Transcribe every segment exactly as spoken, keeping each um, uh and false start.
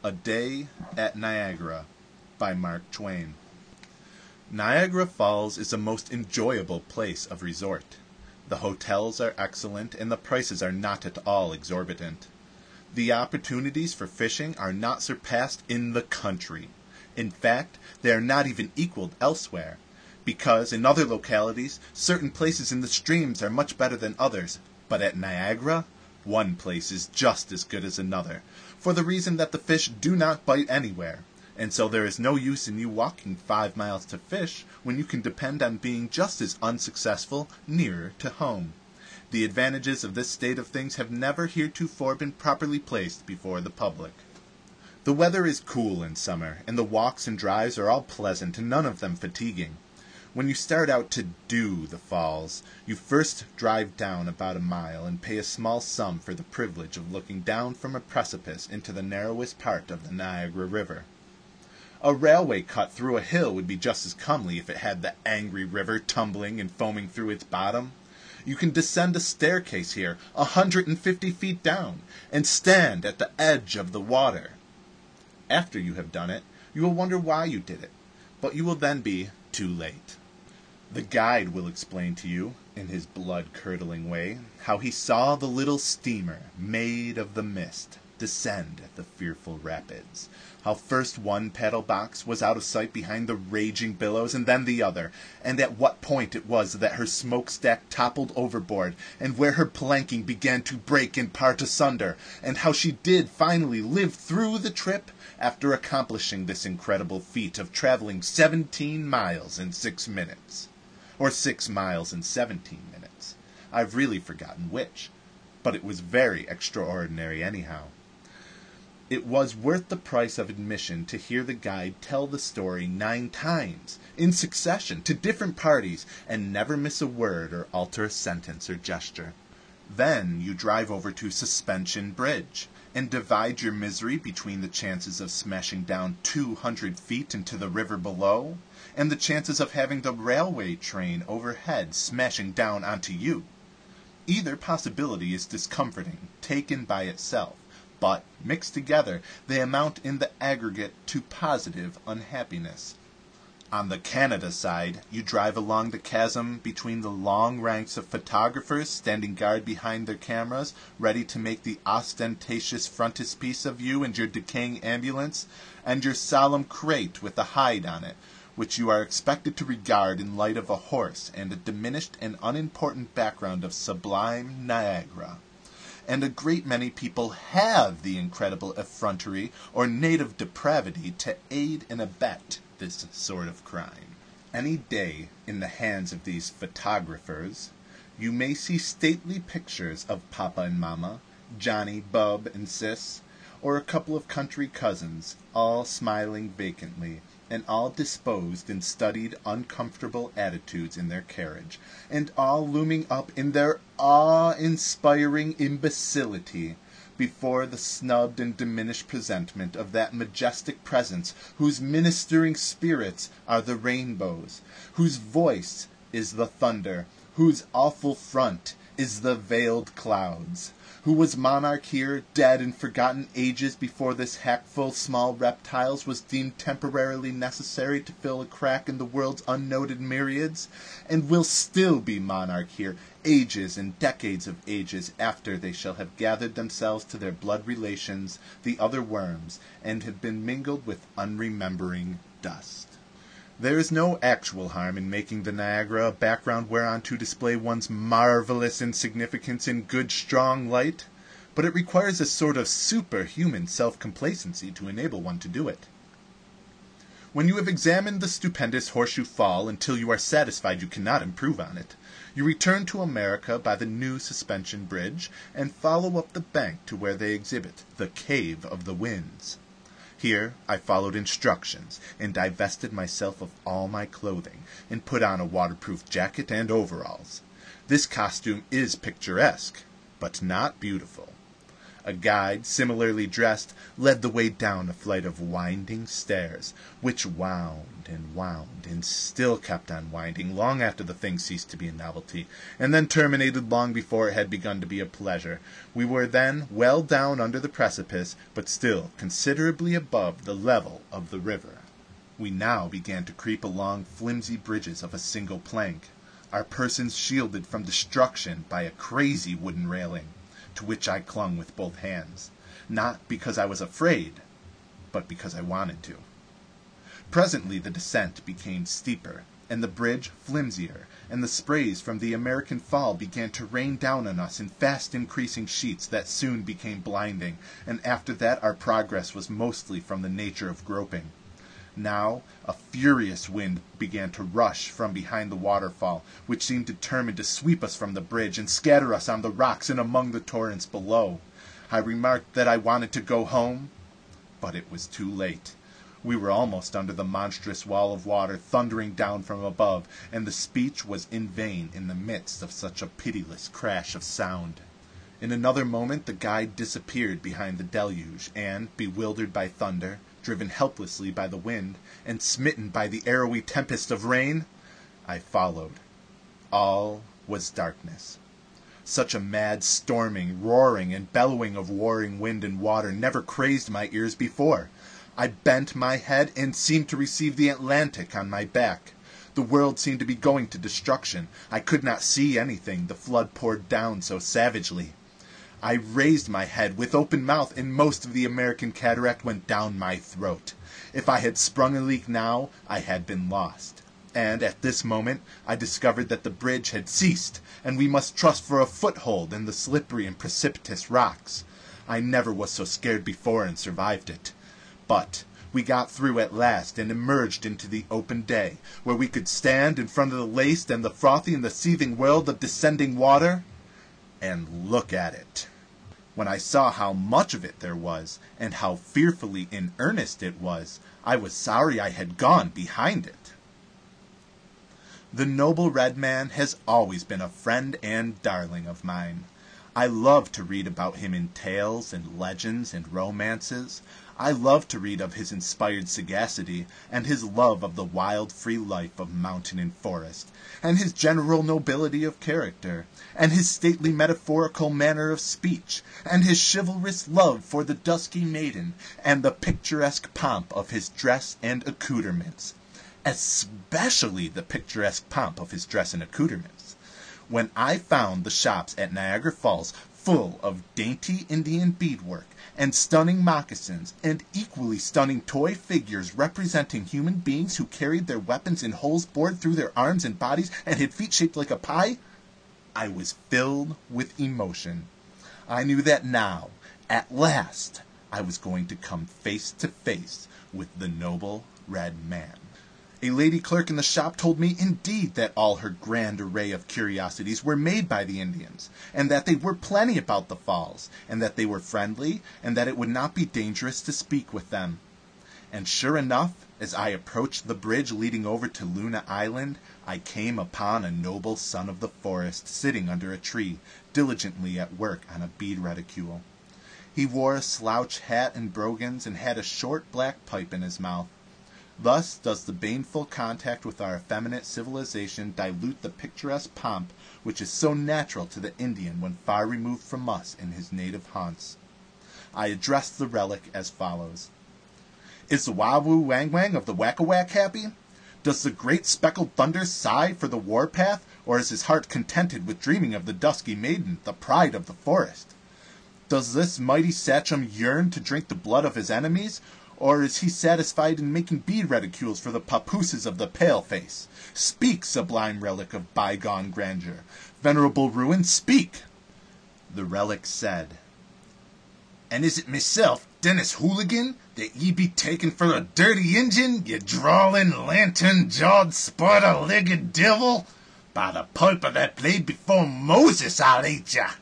A Day at Niagara by Mark Twain. Niagara Falls is a most enjoyable place of resort. The hotels are excellent and the prices are not at all exorbitant. The opportunities for fishing are not surpassed in the country. In fact, they are not even equaled elsewhere, because in other localities, certain places in the streams are much better than others, but at Niagara, one place is just as good as another, for the reason that the fish do not bite anywhere, and so there is no use in you walking five miles to fish when you can depend on being just as unsuccessful nearer to home. The advantages of this state of things have never heretofore been properly placed before the public. The weather is cool in summer, and the walks and drives are all pleasant and none of them fatiguing. When you start out to do the falls, you first drive down about a mile and pay a small sum for the privilege of looking down from a precipice into the narrowest part of the Niagara River. A railway cut through a hill would be just as comely if it had the angry river tumbling and foaming through its bottom. You can descend a staircase here a hundred and fifty feet down, and stand at the edge of the water. After you have done it, you will wonder why you did it, but you will then be too late. The guide will explain to you, in his blood-curdling way, how he saw the little steamer, made of the mist, descend the fearful rapids, how first one paddle-box was out of sight behind the raging billows, and then the other, and at what point it was that her smokestack toppled overboard, and where her planking began to break in part asunder, and how she did finally live through the trip, after accomplishing this incredible feat of traveling seventeen miles in six minutes. Or six miles in seventeen minutes. I've really forgotten which, but it was very extraordinary anyhow. It was worth the price of admission to hear the guide tell the story nine times, in succession, to different parties, and never miss a word or alter a sentence or gesture. Then you drive over to Suspension Bridge, and divide your misery between the chances of smashing down two hundred feet into the river below, and the chances of having the railway train overhead smashing down onto you. Either possibility is discomforting, taken by itself, but, mixed together, they amount in the aggregate to positive unhappiness. On the Canada side, you drive along the chasm between the long ranks of photographers standing guard behind their cameras, ready to make the ostentatious frontispiece of you and your decaying ambulance, and your solemn crate with the hide on it, which you are expected to regard in light of a horse and a diminished and unimportant background of sublime Niagara. And a great many people have the incredible effrontery or native depravity to aid and abet this sort of crime. Any day, in the hands of these photographers, you may see stately pictures of Papa and Mama, Johnny, Bub, and Sis, or a couple of country cousins, all smiling vacantly, and all disposed in studied, uncomfortable attitudes in their carriage, and all looming up in their awe-inspiring imbecility before the snubbed and diminished presentment of that majestic presence whose ministering spirits are the rainbows, whose voice is the thunder, whose awful front is the veiled clouds, who was monarch here, dead and forgotten ages before this hackful small reptiles was deemed temporarily necessary to fill a crack in the world's unnoted myriads, and will still be monarch here, ages and decades of ages after they shall have gathered themselves to their blood relations, the other worms, and have been mingled with unremembering dust. There is no actual harm in making the Niagara a background whereon to display one's marvelous insignificance in good strong light, but it requires a sort of superhuman self-complacency to enable one to do it. When you have examined the stupendous Horseshoe Fall until you are satisfied you cannot improve on it, you return to America by the new Suspension Bridge, and follow up the bank to where they exhibit the Cave of the Winds. Here I followed instructions, and divested myself of all my clothing, and put on a waterproof jacket and overalls. This costume is picturesque, but not beautiful. A guide, similarly dressed, led the way down a flight of winding stairs, which wound and wound and still kept on winding long after the thing ceased to be a novelty, and then terminated long before it had begun to be a pleasure. We were then well down under the precipice, but still considerably above the level of the river. We now began to creep along flimsy bridges of a single plank, our persons shielded from destruction by a crazy wooden railing, to which I clung with both hands, not because I was afraid, but because I wanted to. Presently the descent became steeper, and the bridge flimsier, and the sprays from the American Fall began to rain down on us in fast increasing sheets that soon became blinding, and after that our progress was mostly from the nature of groping. Now a furious wind began to rush from behind the waterfall, which seemed determined to sweep us from the bridge and scatter us on the rocks and among the torrents below. I remarked that I wanted to go home, but it was too late. We were almost under the monstrous wall of water thundering down from above, and the speech was in vain in the midst of such a pitiless crash of sound. In another moment the guide disappeared behind the deluge, and, bewildered by thunder, driven helplessly by the wind, and smitten by the arrowy tempest of rain, I followed. All was darkness. Such a mad storming, roaring, and bellowing of warring wind and water never crazed my ears before. I bent my head and seemed to receive the Atlantic on my back. The world seemed to be going to destruction. I could not see anything, the flood poured down so savagely. I raised my head with open mouth, and most of the American cataract went down my throat. If I had sprung a leak now, I had been lost. And at this moment I discovered that the bridge had ceased, and we must trust for a foothold in the slippery and precipitous rocks. I never was so scared before and survived it. But we got through at last and emerged into the open day, where we could stand in front of the laced and the frothy and the seething world of descending water and look at it. When I saw how much of it there was, and how fearfully in earnest it was, I was sorry I had gone behind it. The noble red man has always been a friend and darling of mine. I love to read about him in tales and legends and romances. I love to read of his inspired sagacity, and his love of the wild, free life of mountain and forest, and his general nobility of character, and his stately metaphorical manner of speech, and his chivalrous love for the dusky maiden, and the picturesque pomp of his dress and accoutrements, especially the picturesque pomp of his dress and accoutrements. When I found the shops at Niagara Falls full of dainty Indian beadwork, and stunning moccasins, and equally stunning toy figures representing human beings who carried their weapons in holes bored through their arms and bodies and had feet shaped like a pie, I was filled with emotion. I knew that now, at last, I was going to come face to face with the noble red man. A lady clerk in the shop told me indeed that all her grand array of curiosities were made by the Indians, and that they were plenty about the falls, and that they were friendly, and that it would not be dangerous to speak with them. And sure enough, as I approached the bridge leading over to Luna Island, I came upon a noble son of the forest sitting under a tree, diligently at work on a bead reticule. He wore a slouch hat and brogans, and had a short black pipe in his mouth. Thus does the baneful contact with our effeminate civilization dilute the picturesque pomp which is so natural to the Indian when far removed from us in his native haunts. I addressed the relic as follows. Is the Wah-Woo Wang-Wang of the Whack-A-Whack happy? Does the great speckled thunder sigh for the war-path, or is his heart contented with dreaming of the dusky maiden, the pride of the forest? Does this mighty sachem yearn to drink the blood of his enemies, or is he satisfied in making bead reticules for the papooses of the pale-face? Speak, sublime relic of bygone grandeur. Venerable ruin, speak! The relic said, And is it myself, Dennis Hooligan, that ye be taken for a dirty Injun, ye drawling, lantern-jawed, spider-legged devil? By the pipe of that blade before Moses, I'll eat ya!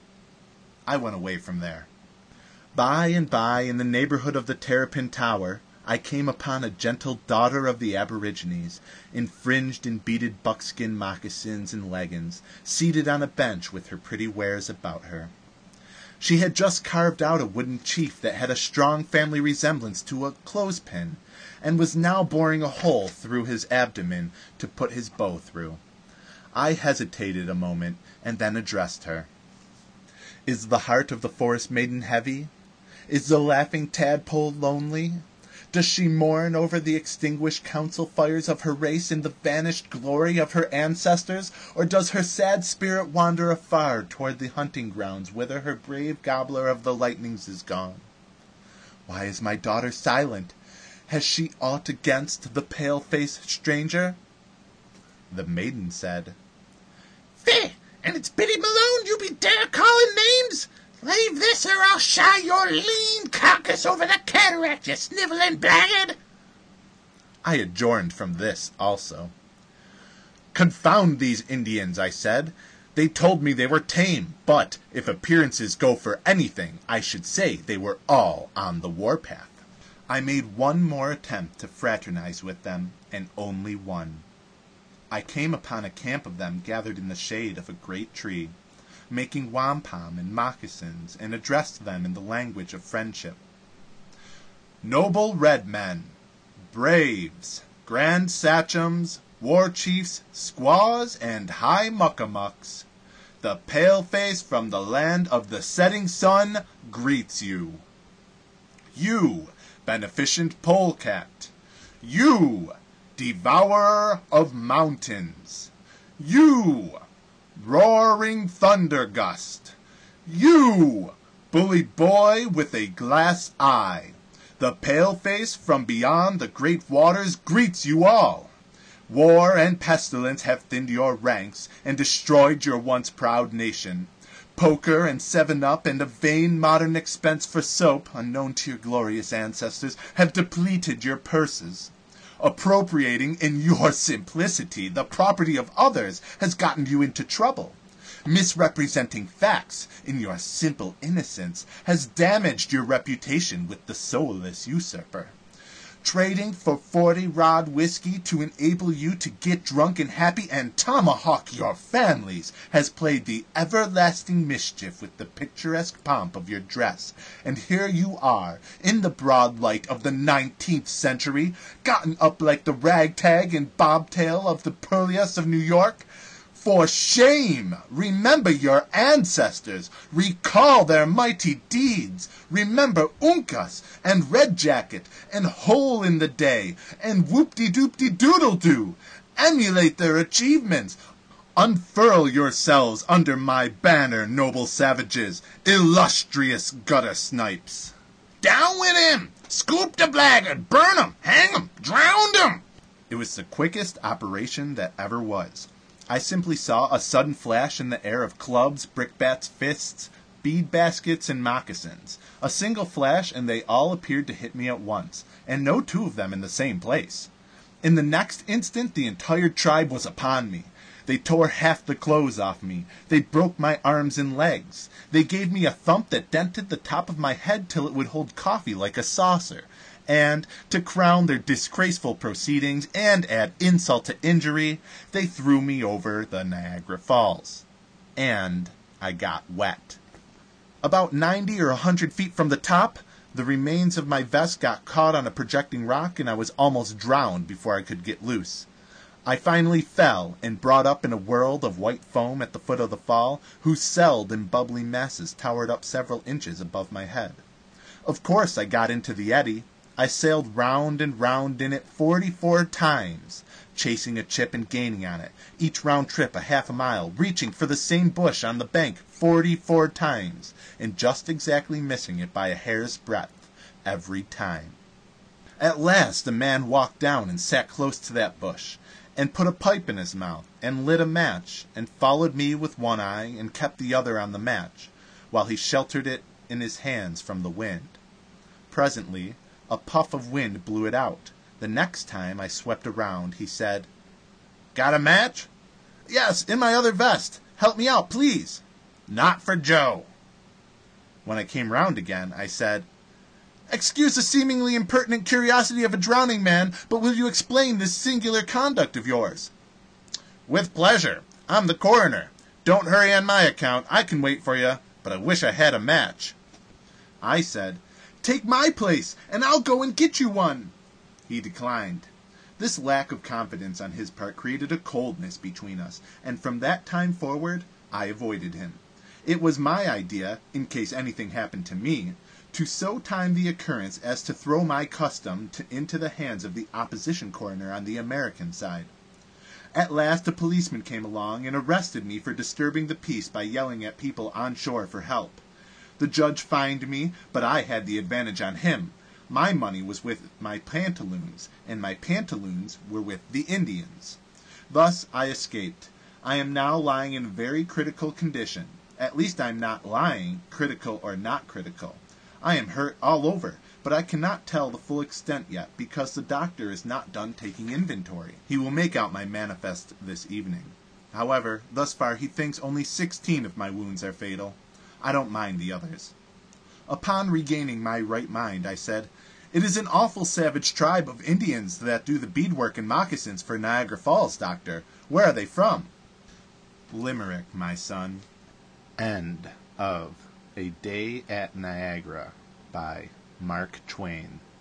I went away from there. By and by, in the neighborhood of the Terrapin Tower, I came upon a gentle daughter of the aborigines, in fringed and beaded buckskin moccasins and leggins, seated on a bench with her pretty wares about her. She had just carved out a wooden chief that had a strong family resemblance to a clothespin, and was now boring a hole through his abdomen to put his bow through. I hesitated a moment, and then addressed her. "Is the heart of the forest maiden heavy? Is the laughing tadpole lonely? Does she mourn over the extinguished council fires of her race and the vanished glory of her ancestors, or does her sad spirit wander afar toward the hunting grounds whither her brave gobbler of the lightnings is gone? Why is my daughter silent? Has she aught against the pale-faced stranger?" The maiden said, "Fie, and it's Biddy Malone you be dare calling names? Leave this, or I'll shy your lean carcass over the cataract, you sniveling blackguard." I adjourned from this also. "Confound these Indians," I said. "They told me they were tame, but if appearances go for anything, I should say they were all on the warpath." I made one more attempt to fraternize with them, and only one. I came upon a camp of them gathered in the shade of a great tree, making wampum and moccasins, and addressed them in the language of friendship. "Noble red men, braves, grand sachems, war chiefs, squaws, and high muckamucks, the pale-face from the land of the setting sun greets you. You, beneficent polecat, you, devourer of mountains, you, roaring thunder gust, you, bully boy with a glass eye, the pale-face from beyond the great waters greets you all. War and pestilence have thinned your ranks and destroyed your once proud nation. Poker and seven-up and a vain modern expense for soap, unknown to your glorious ancestors, have depleted your purses. Appropriating in your simplicity the property of others has gotten you into trouble. Misrepresenting facts in your simple innocence has damaged your reputation with the soulless usurper. Trading for forty-rod whiskey to enable you to get drunk and happy and tomahawk your families has played the everlasting mischief with the picturesque pomp of your dress, and here you are, in the broad light of the nineteenth century, gotten up like the ragtag and bobtail of the purlieus of New York. For shame! Remember your ancestors. Recall their mighty deeds. Remember Uncas and Red Jacket and Hole in the Day and Whoop-de-doop-de-doodle-doo. Emulate their achievements. Unfurl yourselves under my banner, noble savages, illustrious gutter snipes. "Down with him! Scoop the blackguard! Burn him! Hang him! Drown him!" It was the quickest operation that ever was. I simply saw a sudden flash in the air of clubs, brickbats, fists, bead baskets, and moccasins. A single flash, and they all appeared to hit me at once, and no two of them in the same place. In the next instant, the entire tribe was upon me. They tore half the clothes off me. They broke my arms and legs. They gave me a thump that dented the top of my head till it would hold coffee like a saucer. And, to crown their disgraceful proceedings and add insult to injury, they threw me over the Niagara Falls. And I got wet. About ninety or a hundred feet from the top, the remains of my vest got caught on a projecting rock, and I was almost drowned before I could get loose. I finally fell and brought up in a world of white foam at the foot of the fall, whose celled and bubbly masses towered up several inches above my head. Of course I got into the eddy. I sailed round and round in it forty-four times, chasing a chip and gaining on it, each round trip a half a mile, reaching for the same bush on the bank forty-four times, and just exactly missing it by a hair's breadth every time. At last a man walked down and sat close to that bush, and put a pipe in his mouth, and lit a match, and followed me with one eye, and kept the other on the match, while he sheltered it in his hands from the wind. Presently, a puff of wind blew it out. The next time I swept around, he said, "Got a match?" "Yes, in my other vest. Help me out, please." "Not for Joe." When I came round again, I said, "Excuse the seemingly impertinent curiosity of a drowning man, but will you explain this singular conduct of yours?" "With pleasure. I'm the coroner. Don't hurry on my account. I can wait for you. but I wish I had a match. I said, "Take my place, and I'll go and get you one." He declined. This lack of confidence on his part created a coldness between us, and from that time forward, I avoided him. It was my idea, in case anything happened to me, to so time the occurrence as to throw my custom to, into the hands of the opposition coroner on the American side. At last a policeman came along and arrested me for disturbing the peace by yelling at people on shore for help. The judge fined me, but I had the advantage on him. My money was with my pantaloons, and my pantaloons were with the Indians. Thus I escaped. I am now lying in a very critical condition. At least I am not lying, critical or not critical. I am hurt all over, but I cannot tell the full extent yet, because the doctor is not done taking inventory. He will make out my manifest this evening. However, thus far he thinks only sixteen of my wounds are fatal. I don't mind the others. Upon regaining my right mind, I said, "It is an awful savage tribe of Indians that do the beadwork and moccasins for Niagara Falls, Doctor. Where are they from?" Limerick, my son. End of A Day at Niagara by Mark Twain.